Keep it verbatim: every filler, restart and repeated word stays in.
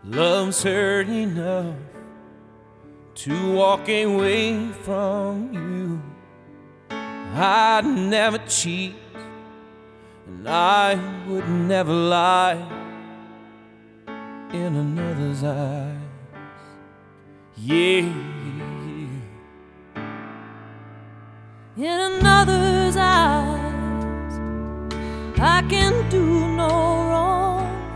Love's hurt enough to walk away from you. I'd never cheat, and I would never lie in another's eyes. Yeah, in another's eyes, I can do no